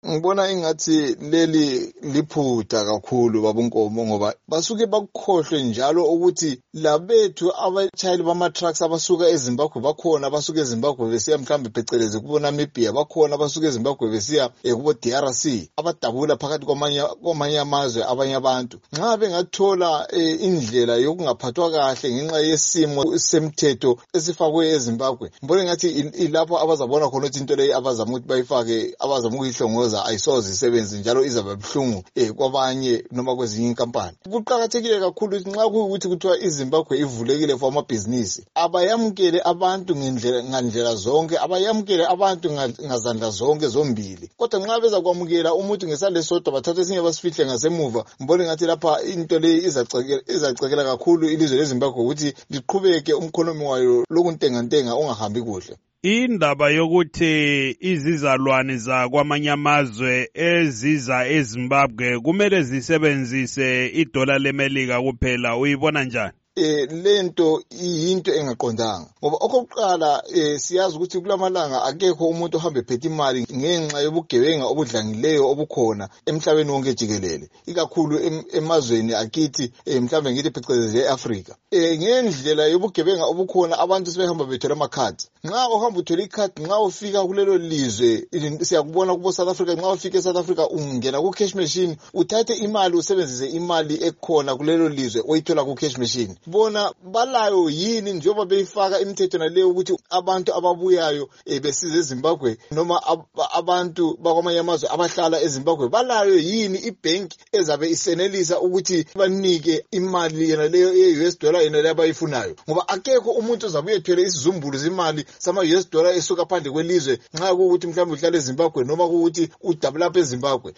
Ngibona ingathi leli liphutha kakhulu babunkomo ngoba basuke bakukhohlwe njalo ukuthi labethu abatshayeli bama-trucks abasuka eZimbabwe bakhona abasuka eZimbabwe besiya mhlambe phecelezi kubo Namibia bakhona abasuka eZimbabwe besiya kubo DRC abadabula phakathi kwamanye amazwe abanye abantu nxa bengathola indlela yokungaphathwa kahle ngenxa yesimo semthetho esifakwe eZimbabwe ngibona ngathi ilapho abazabona khona ukuthi into leyo abazama ukuthi bayifake abazama ukuyihlongoza ayisoze isebenze njalo izaba buhlungu kwabanye noma kwezinye inkampani. Kuqakathekile kakhulu ukuthi nxa kuyikuthi kuthiwa iZimbabwe ivulekile for amabhizinisi abayamukele abantu ngandlela zonke abayamukele abantu ngazandla zonke zombili kodwa nxa beza kwamukela umuntu ngesalesodwa bathatha esinye basifihle ngasemuva ngibona ngathi lapha into le izacekela kakhulu ilizwe leZimbabwe ukuthi liqhubeke umkhonomi wayo lokuntengantenga ongahambi kuhle. Indaba yokuthi izizalwane zakwamanye amazwe eziza eZimbabwe kumele zisebenzise idola leMelika kuphela uyibona njani? Lento yinto engaqondanga ngoba okokuqala siyazi ukuthi kulamalanga akekho umuntu ohambe phethe imali ngenxa yobugebenga obudlangileyo obukhona emhlabeni wonke jikelele ikakhulu emazweni akithi mhlambe ngithi phecelezi eAfrika ngendlela yobugebenga obukhona abantu sebehamba bethola amakhadi nxa uhamba uthola ikhadi nxa ufika kulelo lizwe siyakubona kubo South Africa nxa ufika eSouth Africa ungena ku cash machine uthathe imali usebenzise imali ekhona kulelo lizwe oyithola ku cash machine bona balayo yini njengoba beyifaka imithetho naleyo ukuthi abantu ababuyayo besiza eZimbabwe noma abantu bakwamanye amazwe abahlala eZimbabwe balayo yini ibank ezabe isenelisa ukuthi banike imali yena leyo ye-US dollar yena leyo abayifunayo ngoba akekho umuntu ozabe uyethwele isizumbulu zimali sama-US dollar esuka phandle kwelizwe nxa kuwukuthi mhlawumbe uhlala eZimbabwe noma kuwukuthi udabula lapha eZimbabwe